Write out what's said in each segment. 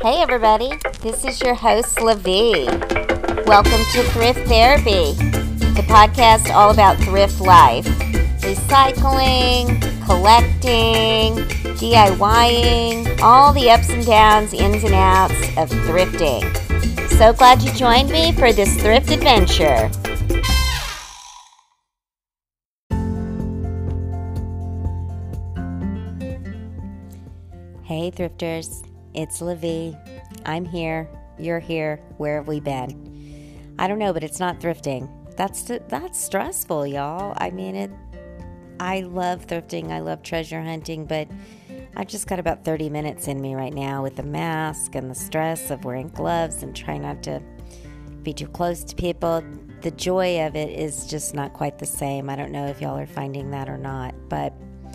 Hey everybody, this is your host LaVie. Welcome to Thrift Therapy, the podcast all about thrift life. Recycling, collecting, DIYing, all the ups and downs, ins and outs of thrifting. So glad you joined me for this thrift adventure. Hey thrifters, it's LaVie. I'm here, you're here, where have we been? I don't know, but it's not thrifting. That's stressful, y'all. I love thrifting, I love treasure hunting, but I've just got about 30 minutes in me right now with the mask and the stress of wearing gloves and trying not to be too close to people. The joy of it is just not quite the same. I don't know if y'all are finding that or not, but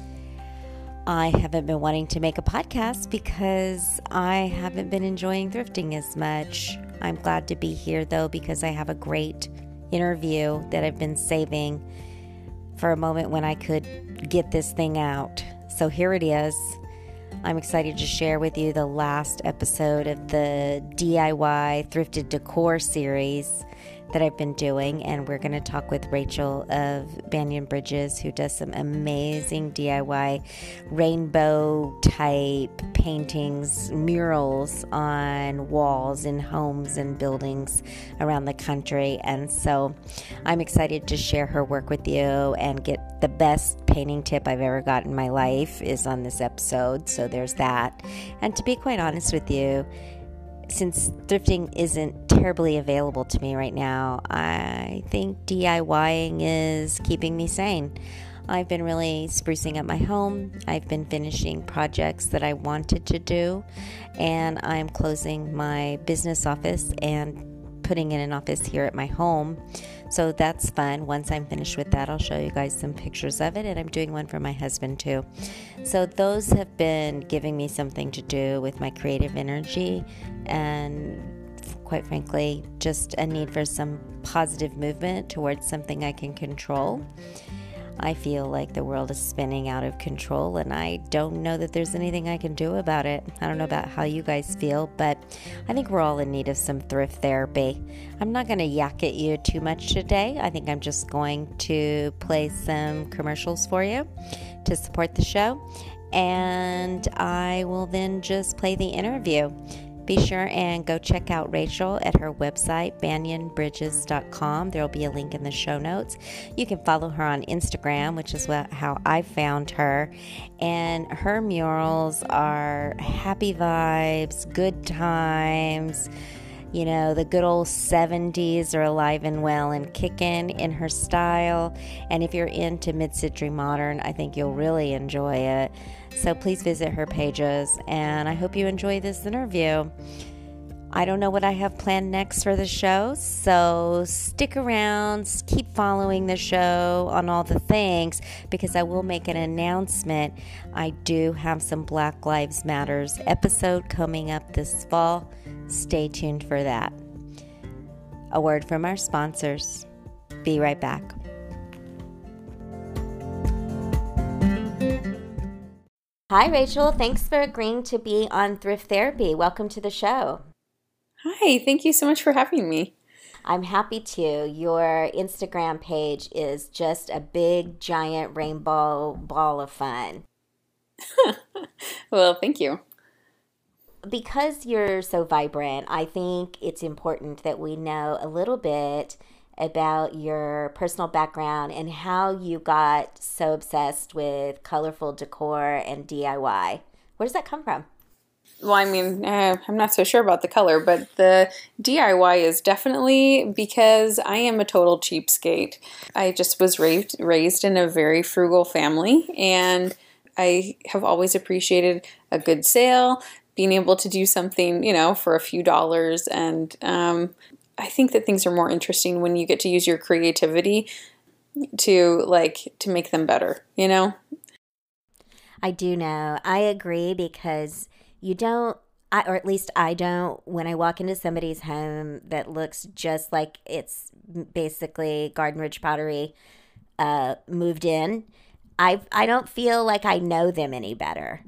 I haven't been wanting to make a podcast because I haven't been enjoying thrifting as much. I'm glad to be here though because I have a great interview that I've been saving for a moment when I could get this thing out. So here it is. I'm excited to share with you the last episode of the DIY Thrifted Decor series that I've been doing, and we're going to talk with Rachel of Banyan Bridges, who does some amazing DIY rainbow type paintings, murals on walls in homes and buildings around the country. And so I'm excited to share her work with you and get the best painting tip I've ever got in my life is on this episode. So there's that. And to be quite honest with you, since thrifting isn't terribly available to me right now, I think DIYing is keeping me sane. I've been really sprucing up my home. I've been finishing projects that I wanted to do, and I'm closing my business office and putting in an office here at my home. So that's fun. Once I'm finished with that, I'll show you guys some pictures of it, and I'm doing one for my husband too. So those have been giving me something to do with my creative energy and, quite frankly, just a need for some positive movement towards something I can control. I feel like the world is spinning out of control, and I don't know that there's anything I can do about it. I don't know about how you guys feel, but I think we're all in need of some thrift therapy. I'm not going to yak at you too much today. I think I'm just going to play some commercials for you to support the show, and I will then just play the interview. Be sure and go check out Rachel at her website, banyanbridges.com. There will be a link in the show notes. You can follow her on Instagram, which is how I found her. And her murals are happy vibes, good times. You know, the good old 70s are alive and well and kicking in her style. And if you're into mid-century modern, I think you'll really enjoy it. So please visit her pages, and I hope you enjoy this interview. I don't know what I have planned next for the show, so stick around, keep following the show on all the things, because I will make an announcement. I do have some Black Lives Matters episode coming up this fall. Stay tuned for that. A word from our sponsors. Be right back. Hi, Rachel. Thanks for agreeing to be on Thrift Therapy. Welcome to the show. Hi, thank you so much for having me. I'm happy to. Your Instagram page is just a big, giant rainbow ball of fun. Well, thank you. Because you're so vibrant, I think it's important that we know a little bit about your personal background and how you got so obsessed with colorful decor and DIY. Where does that come from? Well, I'm not so sure about the color, but the DIY is definitely because I am a total cheapskate. I just was raised in a very frugal family, and I have always appreciated a good sale, being able to do something, for a few dollars, and I think that things are more interesting when you get to use your creativity to make them better, I do know. I agree because you don't, or at least I don't, when I walk into somebody's home that looks just like it's basically Garden Ridge Pottery moved in, I don't feel like I know them any better.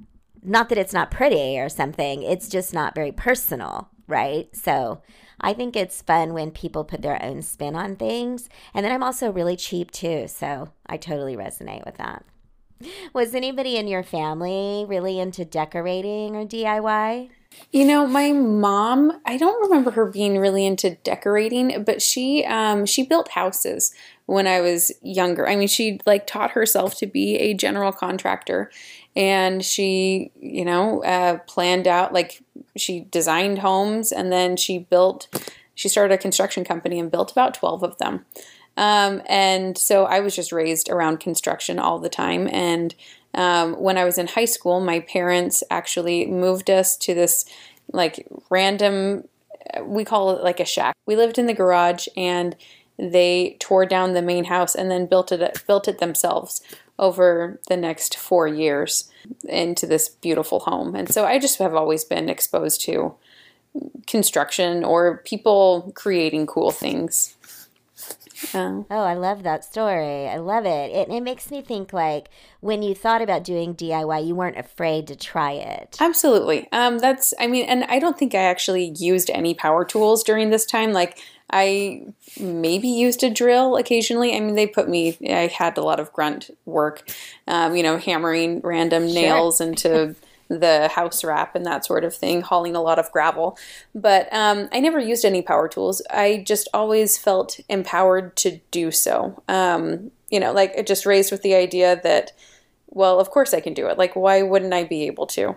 not that it's not pretty or something, it's just not very personal, right? So I think it's fun when people put their own spin on things. And then I'm also really cheap too, so I totally resonate with that. Was anybody in your family really into decorating or DIY? My mom, I don't remember her being really into decorating, but she built houses when I was younger. I mean, she like taught herself to be a general contractor, and she, planned out, like, she designed homes, and then she started a construction company and built about 12 of them. And so I was just raised around construction all the time. And when I was in high school, my parents actually moved us to this like random, we call it like a shack. We lived in the garage, and they tore down the main house and then built it themselves over the next 4 years into this beautiful home. And so I just have always been exposed to construction or people creating cool things. Oh, I love that story. I love it. It makes me think like when you thought about doing DIY, you weren't afraid to try it. Absolutely. And I don't think I actually used any power tools during this time. Like, I maybe used a drill occasionally. I mean, I had a lot of grunt work, hammering random nails into the house wrap and that sort of thing, hauling a lot of gravel. But I never used any power tools. I just always felt empowered to do so. Like, just raised with the idea that, well, of course I can do it. Like, why wouldn't I be able to,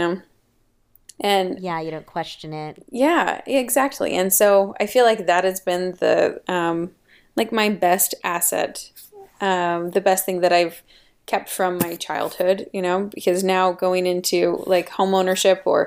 And yeah, you don't question it. yeah, exactly. And so I feel like that has been the, like, my best asset, the best thing that I've kept from my childhood, because now going into like home ownership or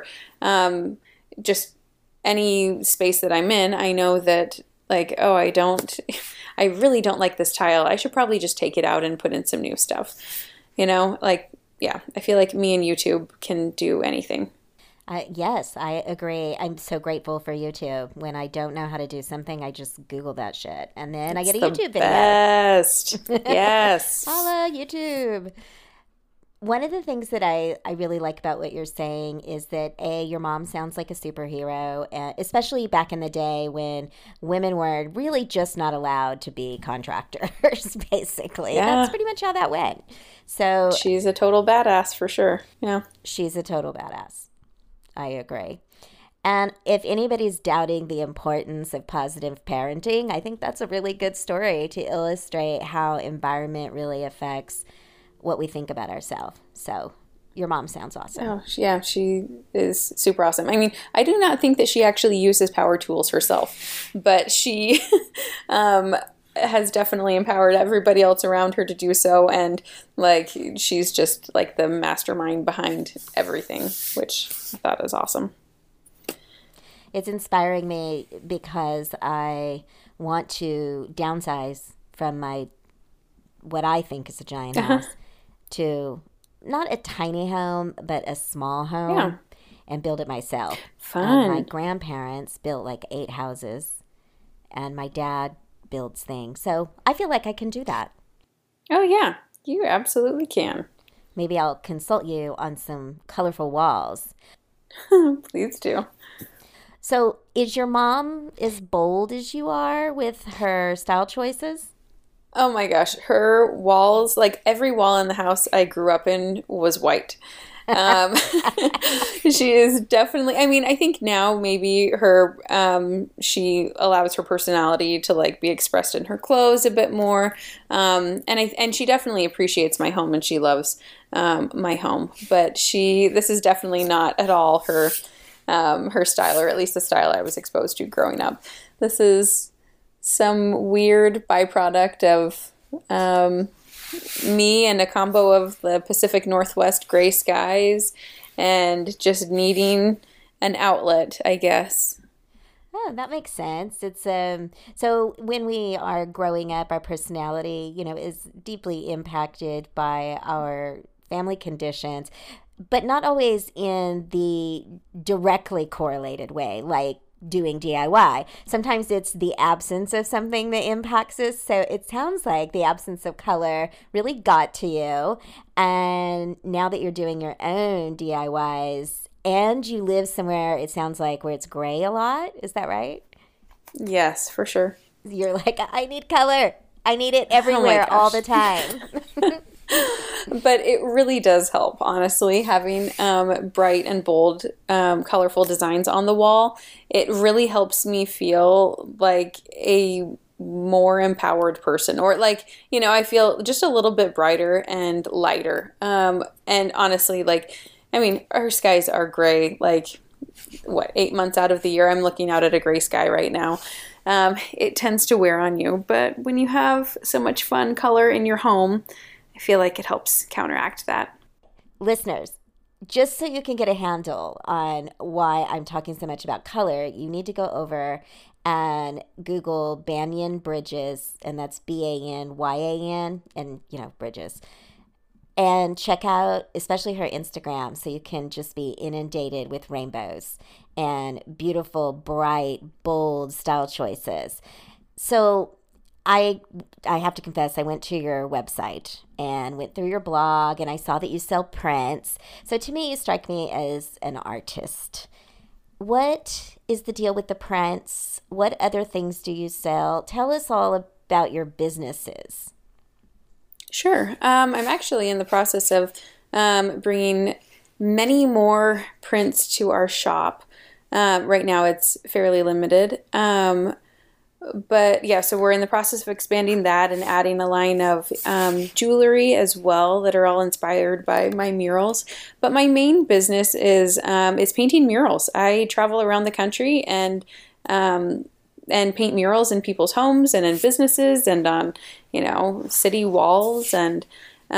just any space that I'm in, I know that like, oh, I really don't like this tile. I should probably just take it out and put in some new stuff, like, yeah, I feel like me and YouTube can do anything. Yes, I agree. I'm so grateful for YouTube. When I don't know how to do something, I just Google that shit. And then I get a YouTube video. Best. Yes. Holla, YouTube. One of the things that I really like about what you're saying is that, A, your mom sounds like a superhero, especially back in the day when women were really just not allowed to be contractors, basically. Yeah. That's pretty much how that went. So she's a total badass for sure. Yeah. She's a total badass. I agree. And if anybody's doubting the importance of positive parenting, I think that's a really good story to illustrate how environment really affects what we think about ourselves. So your mom sounds awesome. Oh, yeah, she is super awesome. I mean, I do not think that she actually uses power tools herself, but she has definitely empowered everybody else around her to do so. And like, she's just like the mastermind behind everything, which I thought is awesome. It's inspiring me because I want to downsize from what I think is a giant house to not a tiny home, but a small home and build it myself. Fun. My grandparents built like 8 houses, and my dad builds things. So I feel like I can do that. Oh, yeah. You absolutely can. Maybe I'll consult you on some colorful walls. Please do. So is your mom as bold as you are with her style choices? Oh my gosh. Her walls, like every wall in the house I grew up in was white. She is definitely, I mean, I think now maybe she allows her personality to like be expressed in her clothes a bit more. And she definitely appreciates my home and she loves, my home, but this is definitely not at all her style, or at least the style I was exposed to growing up. This is some weird byproduct of, me and a combo of the Pacific Northwest gray skies and just needing an outlet, I guess. Oh, that makes sense. It's so when we are growing up, our personality, is deeply impacted by our family conditions, but not always in the directly correlated way. Like doing DIY. Sometimes it's the absence of something that impacts us. So it sounds like the absence of color really got to you. And now that you're doing your own DIYs and you live somewhere, it sounds like, where it's gray a lot. Is that right? Yes, for sure. You're like, I need color. I need it everywhere all the time. But it really does help, honestly, having bright and bold, colorful designs on the wall. It really helps me feel like a more empowered person, or like, I feel just a little bit brighter and lighter. And honestly, like, I mean, our skies are gray, like, 8 months out of the year, I'm looking out at a gray sky right now. It tends to wear on you, but when you have so much fun color in your home, I feel like it helps counteract that. Listeners, just so you can get a handle on why I'm talking so much about color, you need to go over and Google Banyan Bridges, and that's Banyan, and, Bridges. And check out especially her Instagram, so you can just be inundated with rainbows and beautiful, bright, bold style choices. So I have to confess, I went to your website and went through your blog, and I saw that you sell prints. So to me, you strike me as an artist. What is the deal with the prints? What other things do you sell? Tell us all about your businesses. Sure. I'm actually in the process of bringing many more prints to our shop. Right now it's fairly limited. But yeah, so we're in the process of expanding that and adding a line of jewelry as well that are all inspired by my murals. But my main business is painting murals. I travel around the country and paint murals in people's homes and in businesses and on, city walls. And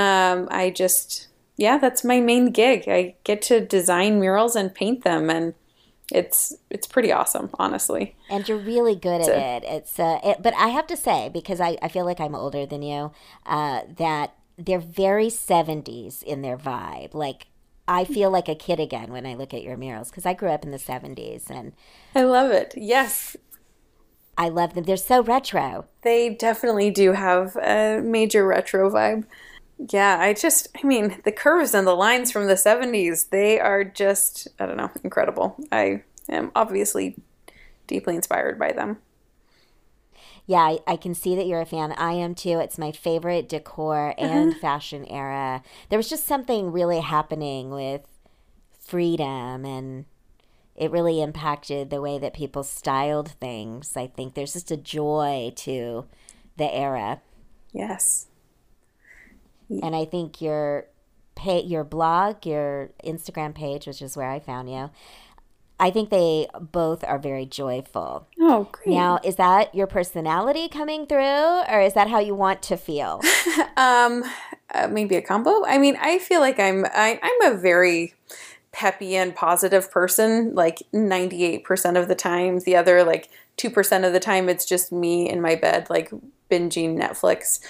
that's my main gig. I get to design murals and paint them, and it's pretty awesome, honestly. And you're really good at it. But I have to say, because I feel like I'm older than you, that they're very 70s in their vibe. Like, I feel like a kid again when I look at your murals, because I grew up in the 70s. And I love it. Yes. I love them. They're so retro. They definitely do have a major retro vibe. Yeah, the curves and the lines from the 70s, they are just, I don't know, incredible. I am obviously deeply inspired by them. Yeah, I can see that you're a fan. I am too. It's my favorite decor and fashion era. There was just something really happening with freedom, and it really impacted the way that people styled things. I think there's just a joy to the era. Yes. And I think your blog, your Instagram page, which is where I found you, I think they both are very joyful. Oh, great. Now, is that your personality coming through, or is that how you want to feel? Maybe a combo. I mean, I feel like I'm a very peppy and positive person, like 98% of the time. The other, like, 2% of the time, it's just me in my bed, like, binging Netflix.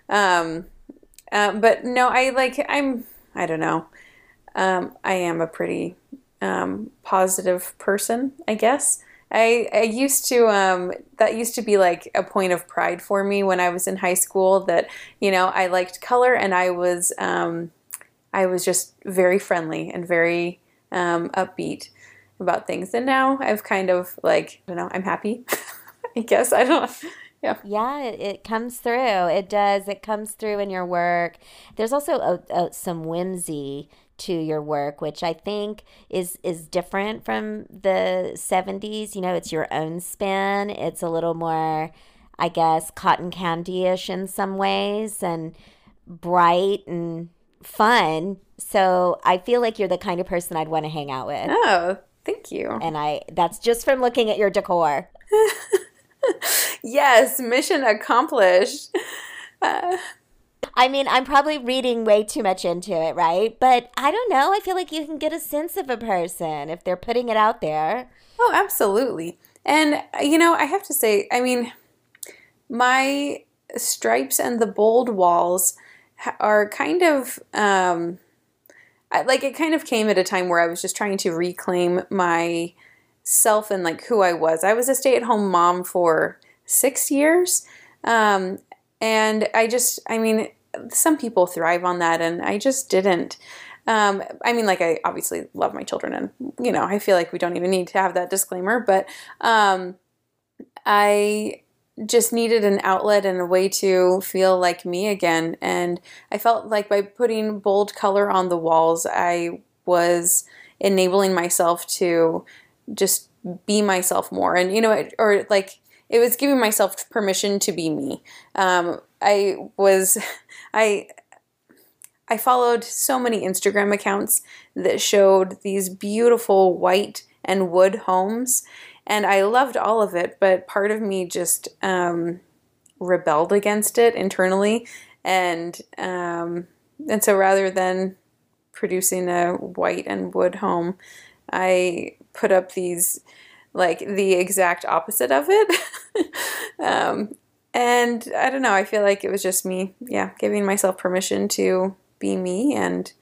But no, I don't know. I am a pretty positive person, I guess. I used to, that used to be like a point of pride for me when I was in high school, that, I liked color, and I was just very friendly and very upbeat about things. And now I've kind of, like, I don't know, I'm happy, I guess. I don't know. Yeah. Yeah, it comes through. It does. It comes through in your work. There's also some whimsy to your work, which I think is different from the 70s. It's your own spin. It's a little more, I guess, cotton candy-ish in some ways, and bright and fun. So I feel like you're the kind of person I'd want to hang out with. Oh, thank you. And that's just from looking at your decor. Yes, mission accomplished. I mean, I'm probably reading way too much into it, right? But I don't know. I feel like you can get a sense of a person if they're putting it out there. Oh, absolutely. And, I have to say, I mean, my stripes and the bold walls are kind of, it kind of came at a time where I was just trying to reclaim my self and like who I was. I was a stay-at-home mom for 6 years. And I mean, some people thrive on that, and I just didn't. I mean, like, I obviously love my children, and, you know, I feel like we don't even need to have that disclaimer, but I just needed an outlet and a way to feel like me again. And I felt like by putting bold color on the walls, I was enabling myself to just be myself more. And, you know, it was giving myself permission to be me. I followed so many Instagram accounts that showed these beautiful white and wood homes, and I loved all of it, but part of me just rebelled against it internally, and so rather than producing a white and wood home, I put up these, like, the exact opposite of it. And I don't know, I feel like it was just me, giving myself permission to be me. And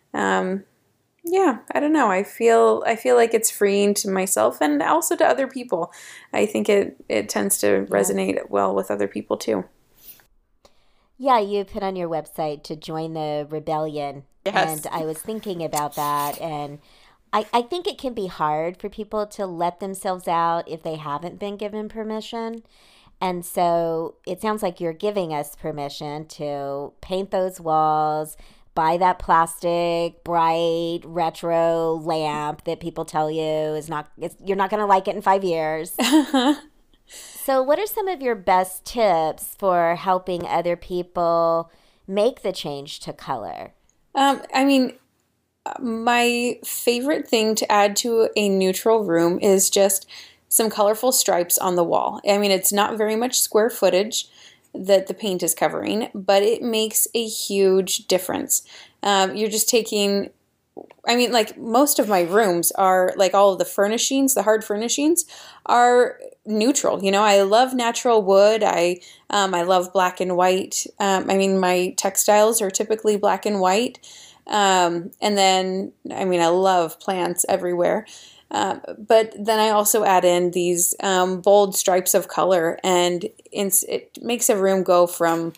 I don't know, I feel like it's freeing to myself and also to other people. I think it tends to resonate well with other people too. Yeah, you put on your website to join the rebellion. Yes. And I was thinking about that, and I think it can be hard for people to let themselves out if they haven't been given permission. And so it sounds like you're giving us permission to paint those walls, buy that plastic, bright, retro lamp that people tell you you're not going to like it in 5 years. So what are some of your best tips for helping other people make the change to color? I mean, my favorite thing to add to a neutral room is just some colorful stripes on the wall. I mean, it's not very much square footage that the paint is covering, but it makes a huge difference. You're just taking, I mean, like, most of my rooms are, like, all of the furnishings, the hard furnishings are neutral. You know, I love natural wood. I love black and white. I mean, my textiles are typically black and white. And then, I mean, I love plants everywhere. But then I also add in these bold stripes of color, and it makes a room go from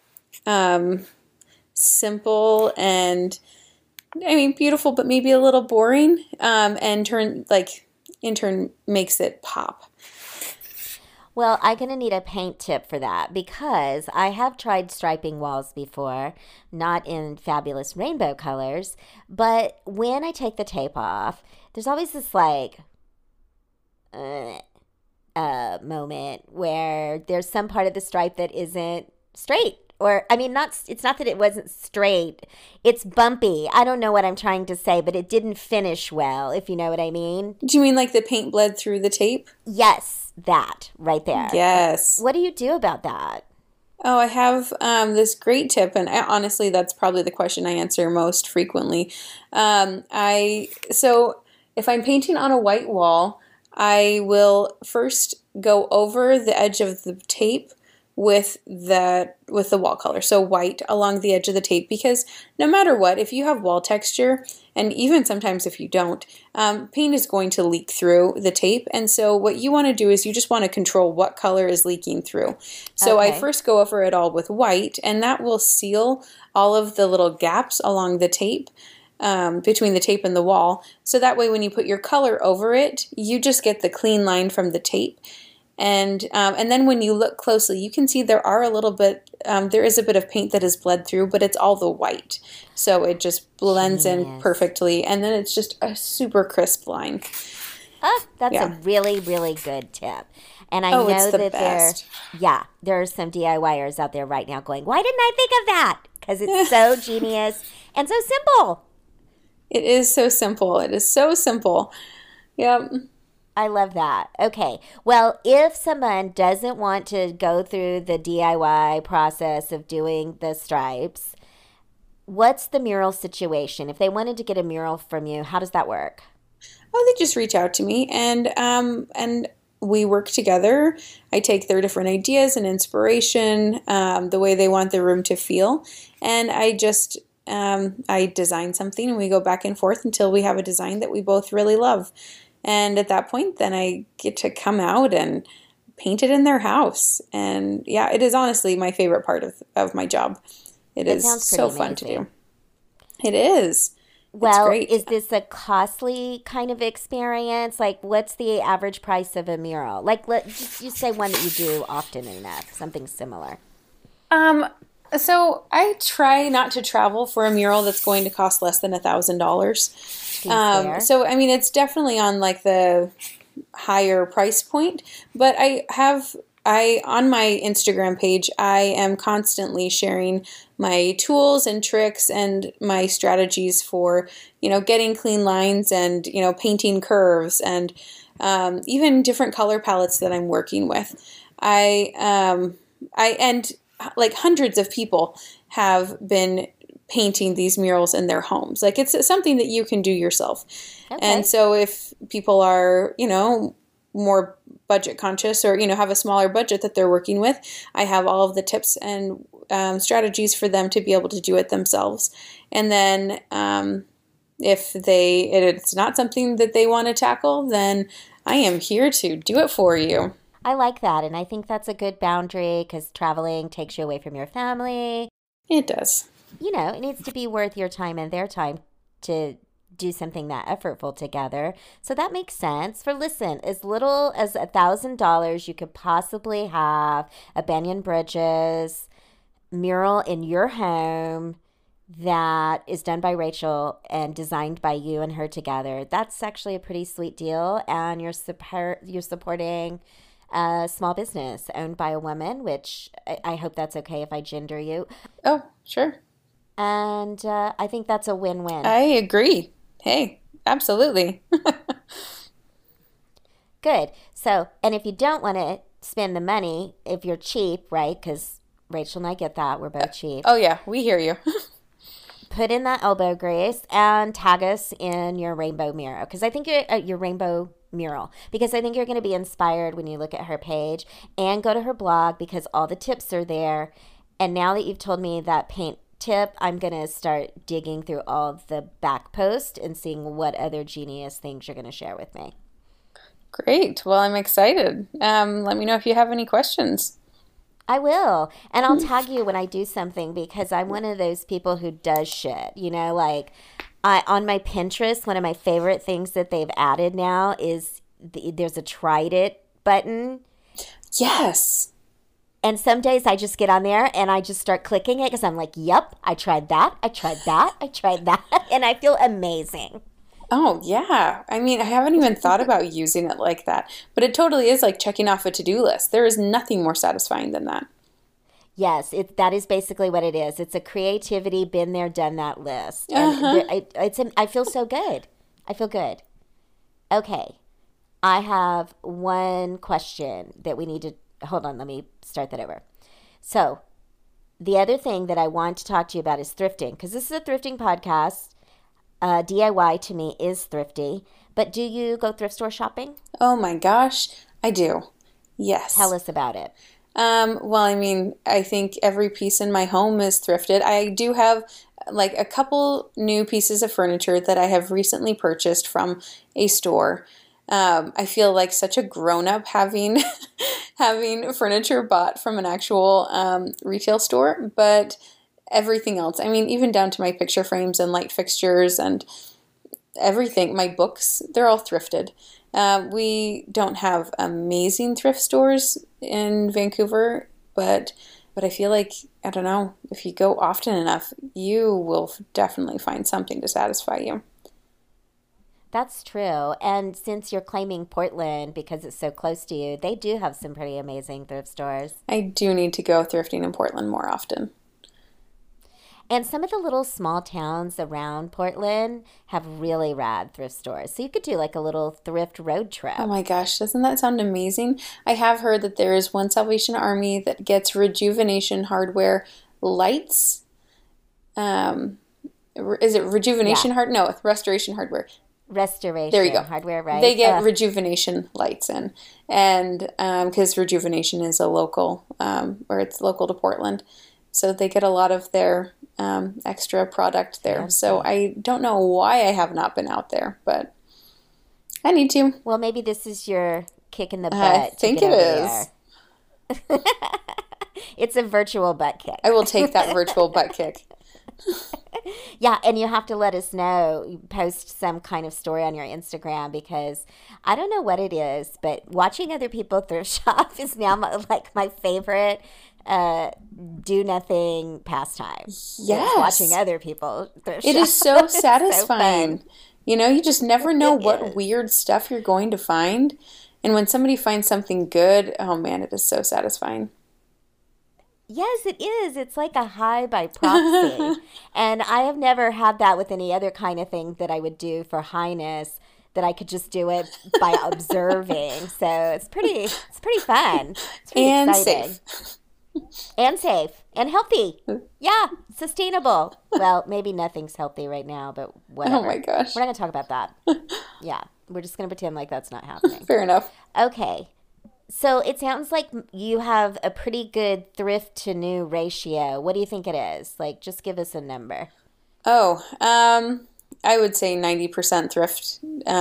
simple and, I mean, beautiful, but maybe a little boring, and in turn makes it pop. Well, I'm going to need a paint tip for that, because I have tried striping walls before, not in fabulous rainbow colors, but when I take the tape off, there's always this moment where there's some part of the stripe that isn't straight. Or, I mean, it's not that it wasn't straight. It's bumpy. I don't know what I'm trying to say, but it didn't finish well, if you know what I mean. Do you mean like the paint bled through the tape? Yes, that right there. Yes. What do you do about that? Oh, I have this great tip, and honestly, that's probably the question I answer most frequently. So if I'm painting on a white wall, I will first go over the edge of the tape with the wall color, so white along the edge of the tape, because no matter what, if you have wall texture, and even sometimes if you don't, paint is going to leak through the tape. And so what you want to do is you just want to control what color is leaking through. So Okay. I first go over it all with white, and that will seal all of the little gaps along the tape, between the tape and the wall. So that way when you put your color over it, you just get the clean line from the tape. And then when you look closely, you can see there is a bit of paint that is bled through, but it's all the white. So it just blends in Genius. perfectly, and then it's just a super crisp line. Oh, that's Yeah. a really, really good tip. And I Oh, know it's the that best. there are some DIYers out there right now going, why didn't I think of that? Because it's so genius and so simple. It is so simple. It is so simple. Yep. I love that. Okay. Well, if someone doesn't want to go through the DIY process of doing the stripes, what's the mural situation? If they wanted to get a mural from you, how does that work? Oh, they just reach out to me, and we work together. I take their different ideas and inspiration, the way they want their room to feel, and I design something, and we go back and forth until we have a design that we both really love. And at that point, then I get to come out and paint it in their house. And yeah, it is honestly my favorite part of my job. It That is sounds so pretty fun to amazing. do. It is. It's Well, great. is this a costly kind of experience? Like, what's the average price of a mural? Like, just you say one that you do often enough, something similar. Um, so I try not to travel for a mural that's going to cost less than $1,000. Seems fair. So I mean, it's definitely on like the higher price point, but I on my Instagram page, I am constantly sharing my tools and tricks and my strategies for, getting clean lines and, painting curves and even different color palettes that I'm working with. And like hundreds of people have been painting these murals in their homes. Like it's something that you can do yourself. And Okay. so if people are, more budget conscious or, have a smaller budget that they're working with, I have all of the tips and strategies for them to be able to do it themselves. And then if it's not something that they want to tackle, then I am here to do it for you. I like that. And I think that's a good boundary because traveling takes you away from your family. It does. It needs to be worth your time and their time to do something that effortful together. So that makes sense. For listen, as little as $1,000, you could possibly have a Banyan Bridges mural in your home that is done by Rachel and designed by you and her together. That's actually a pretty sweet deal, and you're supporting a small business owned by a woman, which I hope that's okay if I gender you. Oh, sure. And I think that's a win-win. I agree. Hey, absolutely. Good. So, and if you don't want to spend the money, if you're cheap, right? Because Rachel and I get that. We're both cheap. Oh, yeah, we hear you. Put in that elbow grease and tag us in your rainbow mural. Because I think your rainbow mural. Because I think you're going to be inspired when you look at her page and go to her blog because all the tips are there. And now that you've told me that paint tip, I'm going to start digging through all of the back post and seeing what other genius things you're going to share with me. Great. Well, I'm excited. Let me know if you have any questions. I will. And I'll tag you when I do something because I'm one of those people who does shit. Like on my Pinterest, one of my favorite things that they've added now is there's a tried it button. Yes. And some days I just get on there and I just start clicking it because I'm like, yep, I tried that. I tried that. I tried that. And I feel amazing. Oh, yeah. I mean, I haven't even thought about using it like that, but it totally is like checking off a to-do list. There is nothing more satisfying than that. Yes, that is basically what it is. It's a creativity, been there, done that list. And Uh-huh. I feel so good. I feel good. Okay. I have one question that we need to hold on, let me start that over. So, the other thing that I want to talk to you about is thrifting because this is a thrifting podcast. DIY to me is thrifty, but do you go thrift store shopping? Oh my gosh, I do. Tell Yes. us about it. Well, I mean, I think every piece in my home is thrifted. I do have like a couple new pieces of furniture that I have recently purchased from a store. I feel like such a grown up having having furniture bought from an actual retail store, but everything else, I mean, even down to my picture frames and light fixtures and everything, my books, they're all thrifted. We don't have amazing thrift stores in Vancouver, but I feel like, I don't know, if you go often enough, you will definitely find something to satisfy you. That's true. And since you're claiming Portland because it's so close to you, they do have some pretty amazing thrift stores. I do need to go thrifting in Portland more often. And some of the little small towns around Portland have really rad thrift stores. So you could do like a little thrift road Oh trip. my gosh, doesn't that sound amazing? I have heard that there is one Salvation Army that gets Rejuvenation Hardware lights. Um, is it Yeah. Rejuvenation Hard? No, it's Restoration Hardware. There you Restoration go. hardware, They right? get Rejuvenation lights in, and because Rejuvenation is a local, or it's local to Portland, so they get a lot of their extra product there. So Fancy. I don't know why I have not been out there, but I need to. Well, maybe this is your kick in the I butt to think get it over is. there. It's a virtual butt kick. I will take that virtual butt kick. Yeah, and you have to let us know. You post some kind of story on your Instagram because I don't know what it is, but watching other people thrift shop is now like my favorite uh, do nothing pastime. Is watching Yes. other people thrift It shop. is so It's so fun. satisfying. You just never know It what is. weird stuff you're going to find. And when somebody finds something good, oh man, it is so satisfying. Yes, it is. It's like a high by proxy. And I have never had that with any other kind of thing that I would do for highness, that I could just do it by observing. So it's pretty fun. It's pretty And exciting. safe. And safe and healthy. Yeah, sustainable. Well, maybe nothing's healthy right now, but Oh my whatever. gosh. We're not going to talk about that. Yeah, we're just going to pretend like that's not happening. Fair enough. Okay. So it sounds like you have a pretty good thrift to new ratio. What do you think it is? Like, just give us a number. Oh, I would say 90% thrift,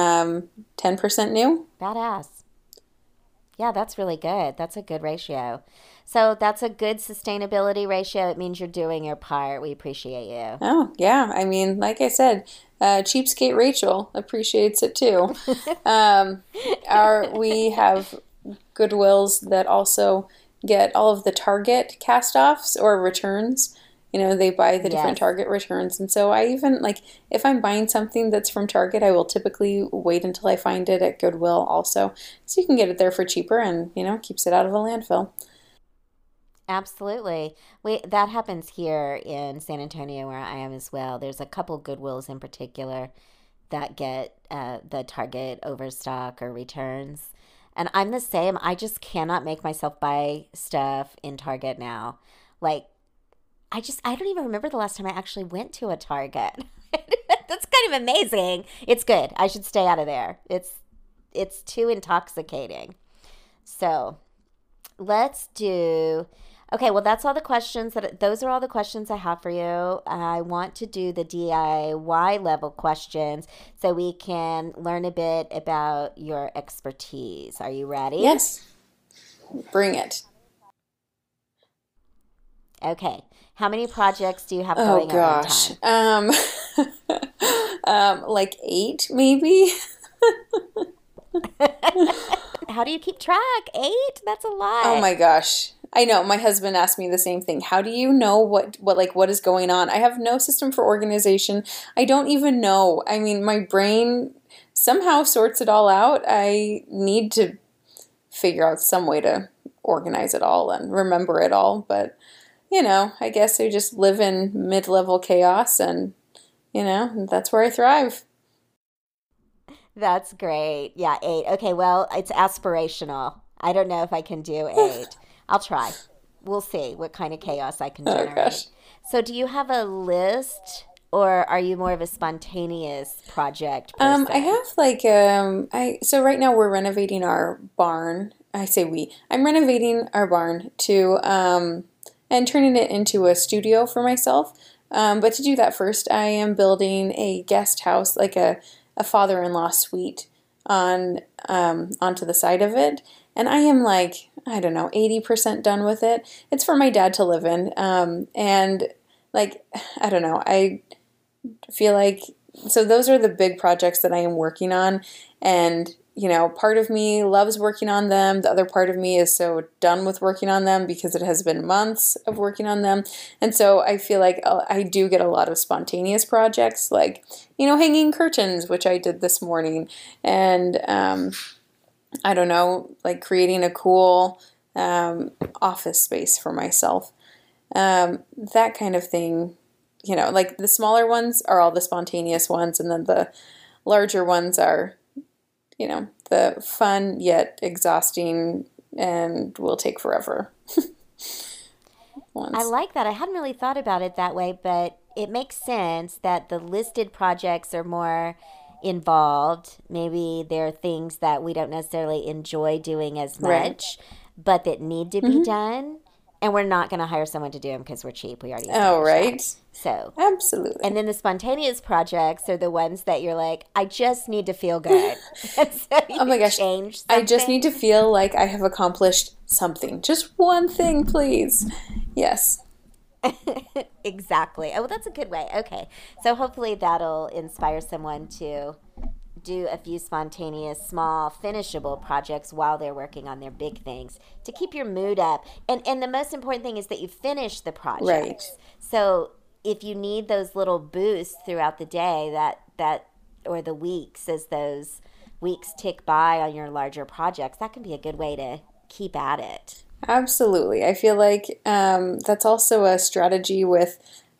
10% new. Badass. Yeah, that's really good. That's a good ratio. So that's a good sustainability ratio. It means you're doing your part. We appreciate you. Oh, yeah. I mean, like I said, cheapskate Rachel appreciates it too. Um, we have Goodwills that also get all of the Target cast-offs or returns. They buy the different Yes. Target returns. And so I even, like, if I'm buying something that's from Target, I will typically wait until I find it at Goodwill also. So you can get it there for cheaper and, keeps it out of a landfill. Absolutely. That happens here in San Antonio where I am as well. There's a couple Goodwills in particular that get the Target overstock or returns. And I'm the same. I just cannot make myself buy stuff in Target now. Like, I don't even remember the last time I actually went to a Target. That's kind of amazing. It's good. I should stay out of there. It's too intoxicating. So, let's do. Okay, well, that's all the questions those are all the questions I have for you. I want to do the DIY level questions so we can learn a bit about your expertise. Are you ready? Yes, bring it. Okay. How many projects do you have Oh going at one gosh. time? Like 8 maybe. How do you keep track? 8? That's a Oh lot. my gosh. I know. My husband asked me the same thing. How do you know what is going on? I have no system for organization. I don't even know. I mean, my brain somehow sorts it all out. I need to figure out some way to organize it all and remember it all. But, I guess I just live in mid-level chaos and, that's where I thrive. That's great. Yeah, 8. Okay, well, it's aspirational. I don't know if I can do 8. I'll try. We'll see what kind of chaos I can Oh generate. gosh. So, do you have a list or are you more of a spontaneous project I person? have like I so right now we're renovating our barn. I say we. I'm renovating our barn to and turning it into a studio for myself. But to do that first, I am building a guest house, like a father-in-law suite onto the side of it. And I am like, I don't know, 80% done with it. It's for my dad to live in. And like, I don't know. I feel like so those are the big projects that I am working on, and part of me loves working on them. The other part of me is so done with working on them because it has been months of working on them. And so I feel like I do get a lot of spontaneous projects, like hanging curtains, which I did this morning, and I don't know, like creating a cool office space for myself. That kind of thing. Like the smaller ones are all the spontaneous ones, and then the larger ones are, the fun yet exhausting and will take forever I ones. like that. I hadn't really thought about it that way, but it makes sense that the listed projects are more involved. Maybe there are things that we don't necessarily enjoy doing as Right. much, but that need to be Hmm. done. And we're not going to hire someone to do them because we're cheap. We already Oh, established right. that. So, Absolutely. and then the spontaneous projects are the ones that you're like, I just need to feel good. And so Oh my gosh. change something. I just need to feel like I have accomplished something. Just one thing, please. Yes. Exactly. Oh, well, that's a good way. Okay. So hopefully that'll inspire someone to do a few spontaneous, small, finishable projects while they're working on their big things to keep your mood up. And the most important thing is that you finish the project. Right. So if you need those little boosts throughout the day, that or the weeks as those weeks tick by on your larger projects, that can be a good way to keep at it. Absolutely. I feel like that's also a strategy with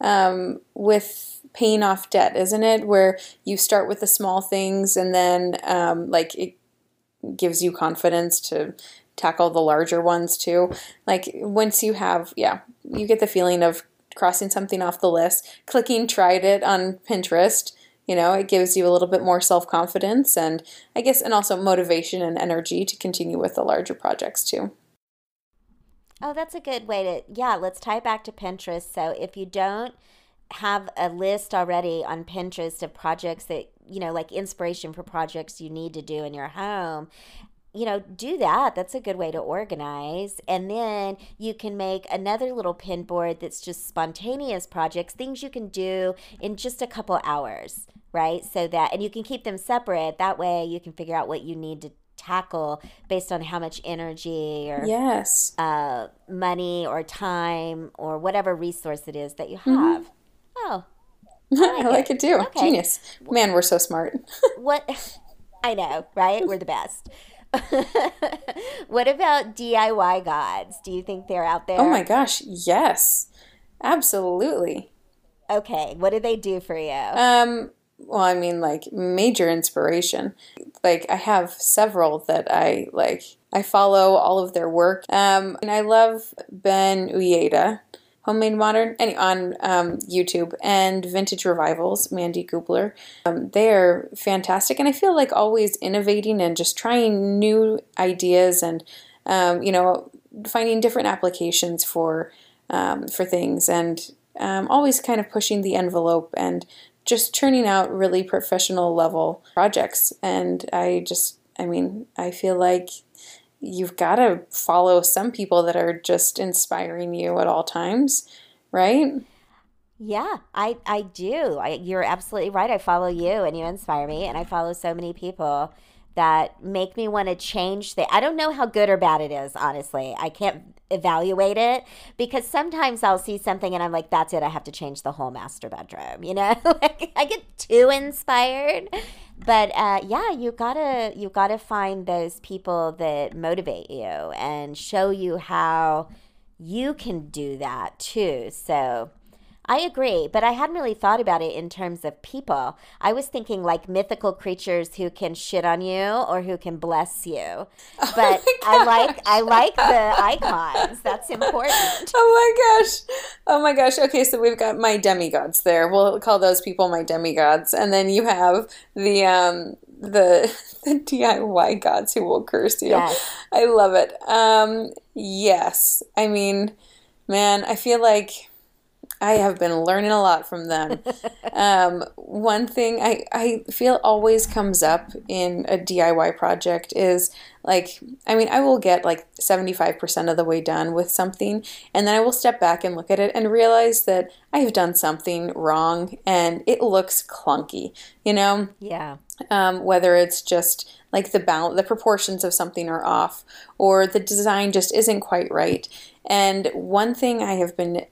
paying off debt, isn't it? Where you start with the small things and then like it gives you confidence to tackle the larger ones too. Like once you have, you get the feeling of crossing something off the list, clicking tried it on Pinterest. It gives you a little bit more self-confidence and I guess, and also motivation and energy to continue with the larger projects too. Oh, that's a good way to, let's tie it back to Pinterest. So if you don't have a list already on Pinterest of projects that, like inspiration for projects you need to do in your home, do that. That's a good way to organize. And then you can make another little pin board that's just spontaneous projects, things you can do in just a couple hours, right? So that, and you can keep them separate. That way you can figure out what you need to tackle based on how much energy or yes, money or time or whatever resource it is that you have. Oh, I like it too. Okay. Genius. Man, we're so smart. What? I know, right? We're the best. What about DIY gods? Do you think they're out there? Oh my gosh, yes. Absolutely. Okay, what do they do for you? Well, I mean, like, major inspiration. Like, I have several that I like. I follow all of their work. And I love Ben Uyeda, Homemade Modern, on YouTube, and Vintage Revivals, Mandy Gubler. They're fantastic, and I feel like always innovating and just trying new ideas and, finding different applications for things, and always kind of pushing the envelope and just churning out really professional level projects. And I feel like you've got to follow some people that are just inspiring you at all times, right? Yeah, I do. You're absolutely right. I follow you and you inspire me, and I follow so many people that make me want to change things. I don't know how good or bad it is, honestly. I can't evaluate it because sometimes I'll see something and I'm like, that's it. I have to change the whole master bedroom. Like, I get too inspired. But you gotta find those people that motivate you and show you how you can do that too. So I agree, but I hadn't really thought about it in terms of people. I was thinking like mythical creatures who can shit on you or who can bless you. But I like the icons. That's important. Oh my gosh. Okay, so we've got my demigods there. We'll call those people my demigods. And then you have the DIY gods who will curse you. Yes. I love it. Yes. I mean, man, I feel like I have been learning a lot from them. One thing I feel always comes up in a DIY project is like, I will get like 75% of the way done with something, and then I will step back and look at it and realize that I have done something wrong and it looks clunky, Yeah. Whether it's just like the proportions of something are off or the design just isn't quite right. And one thing I have been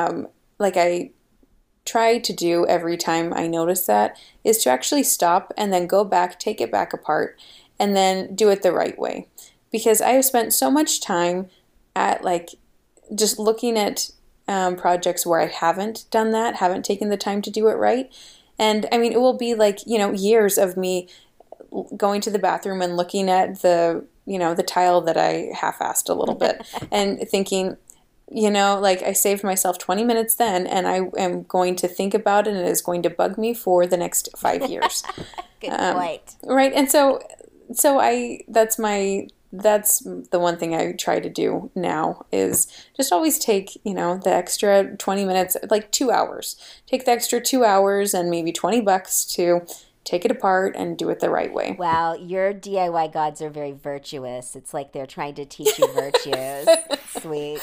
I try to do every time I notice that is to actually stop and then go back, take it back apart, and then do it the right way. Because I have spent so much time at just looking at projects where I haven't done that, haven't taken the time to do it right. And it will be years of me going to the bathroom and looking at the tile that I half-assed a little bit and thinking, I saved myself 20 minutes then, and I am going to think about it, and it is going to bug me for the next 5 years. Good point. Right. And so that's my that's the one thing I try to do now is just always take, the extra 20 minutes, like 2 hours. Take the extra 2 hours and maybe $20 to take it apart and do it the right way. Wow, your DIY gods are very virtuous. It's like they're trying to teach you virtues. Sweet.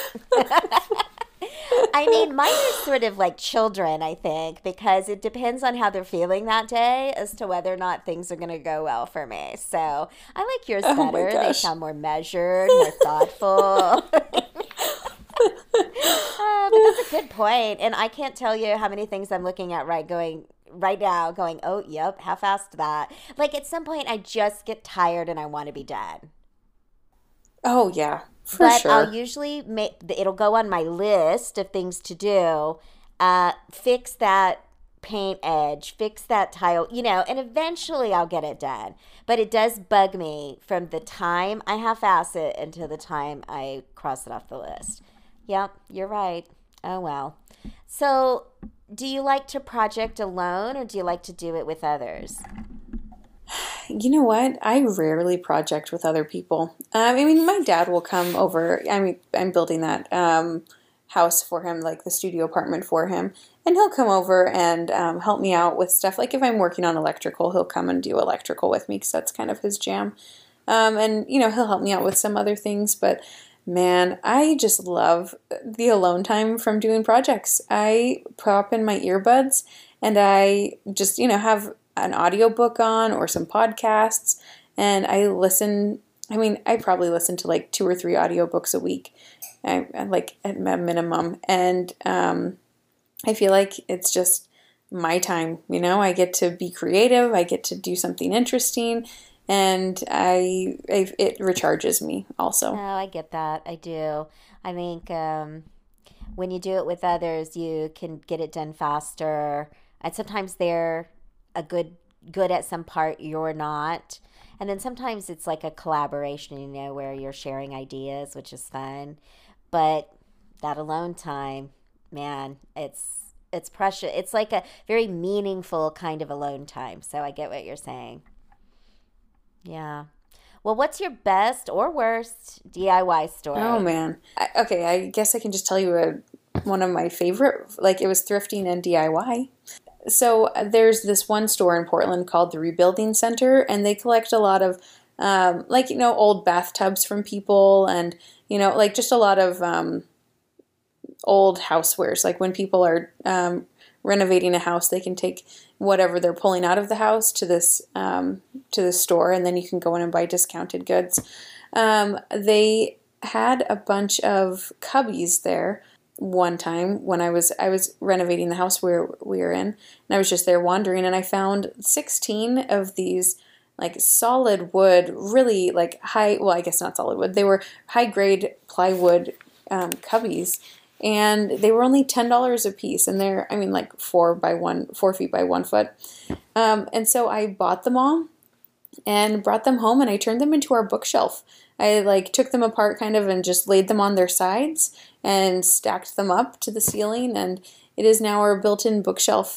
I mean, mine are sort of like children, I think, because it depends on how they're feeling that day as to whether or not things are going to go well for me. So I like yours Oh my better. They gosh. sound more measured, more thoughtful. But that's a good point. And I can't tell you how many things I'm looking at right now, going, oh, yep, half-assed that. Like at some point, I just get tired and I want to be done. Oh, yeah, for But sure. I'll usually it'll go on my list of things to do. Fix that paint edge, fix that tile, and eventually I'll get it done. But it does bug me from the time I half-ass it until the time I cross it off the list. Yep, you're right. Oh, well. So, do you like to project alone or do you like to do it with others? You know what? I rarely project with other people. I mean, my dad will come over. I mean, I'm building that house for him, like the studio apartment for him. And he'll come over and help me out with stuff. Like if I'm working on electrical, he'll come and do electrical with me because that's kind of his jam. And, he'll help me out with some other things. But man, I just love the alone time from doing projects. I pop in my earbuds and I just, have an audiobook on or some podcasts and I listen. I mean, I probably listen to like 2 or 3 audiobooks a week, like at a minimum. And I feel like it's just my time. I get to be creative. I get to do something interesting. And it recharges me also. Oh, I get that. I do. I think when you do it with others, you can get it done faster. And sometimes they're a good at some part, you're not. And then sometimes it's like a collaboration, where you're sharing ideas, which is fun. But that alone time, man, it's precious. It's like a very meaningful kind of alone time. So I get what you're saying. Yeah. Well, what's your best or worst DIY Oh story? man. Okay, I guess I can just tell you one of my favorite, like it was thrifting and DIY. So there's this one store in Portland called the Rebuilding Center, and they collect a lot of old bathtubs from people and, like just a lot of old housewares. Like when people are renovating a house, they can take whatever they're pulling out of the house to this store, and then you can go in and buy discounted goods. They had a bunch of cubbies there one time when I was renovating the house we were in, and I was just there wandering, and I found 16 of these like solid wood, really like high. Well, I guess not solid wood. They were high grade plywood cubbies. And they were only $10 a piece, and they're, like 4 feet by 1 foot. And so I bought them all and brought them home, and I turned them into our bookshelf. I took them apart kind of and just laid them on their sides and stacked them up to the ceiling, and it is now our built-in bookshelf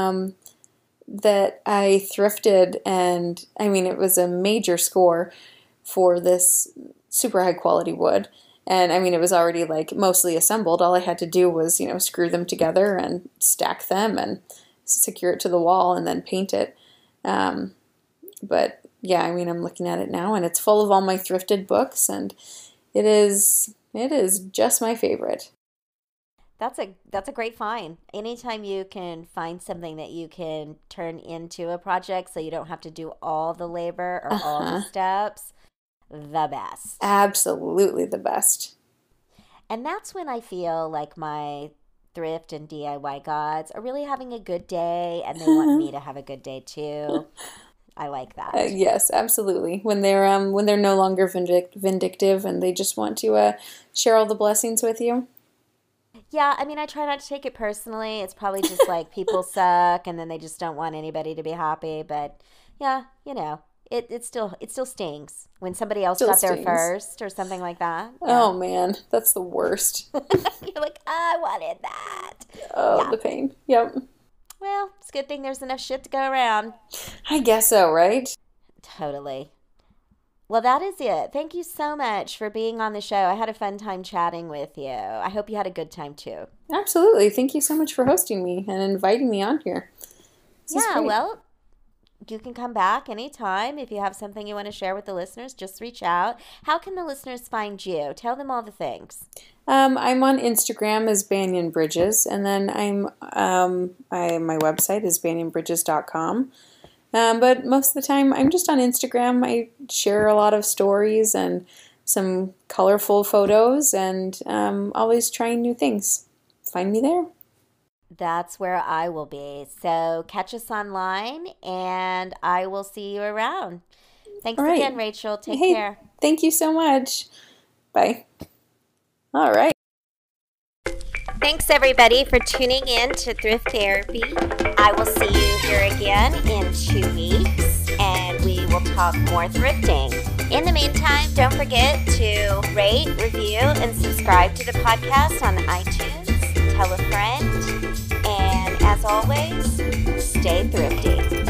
that I thrifted, and it was a major score for this super high quality wood. And it was already mostly assembled. All I had to do was, screw them together and stack them and secure it to the wall and then paint it. But yeah, I'm looking at it now and it's full of all my thrifted books, and it is just my favorite. That's a great find. Anytime you can find something that you can turn into a project so you don't have to do all the labor or all the steps, the best. Absolutely the best. And that's when I feel like my thrift and DIY gods are really having a good day and they want me to have a good day too. I like that. Yes, absolutely. When they're no longer vindictive and they just want to share all the blessings with you. Yeah, I try not to take it personally. It's probably just like people suck and then they just don't want anybody to be happy. But yeah, it still stings when somebody else got there first or something like that. Yeah. Oh man, that's the worst. You're like, I wanted that. Oh, Yeah. the pain. Yep. Well, it's a good thing there's enough shit to go around. I guess so, right? Totally. Well, that is it. Thank you so much for being on the show. I had a fun time chatting with you. I hope you had a good time too. Absolutely. Thank you so much for hosting me and inviting me on here. Yeah, well, you can come back anytime. If you have something you want to share with the listeners, just reach out. How can the listeners find you? Tell them all the things. I'm on Instagram as Banyan Bridges, and then my website is banyanbridges.com. But most of the time, I'm just on Instagram. I share a lot of stories and some colorful photos, and always trying new things. Find me there. That's where I will be. So catch us online, and I will see you around. Thanks again, Rachel. Take care. Thank you so much. Bye. All right. Thanks, everybody, for tuning in to Thrift Therapy. I will see you here again in 2 weeks, and we will talk more thrifting. In the meantime, don't forget to rate, review, and subscribe to the podcast on iTunes. Tell a friend. And as always, stay thrifty.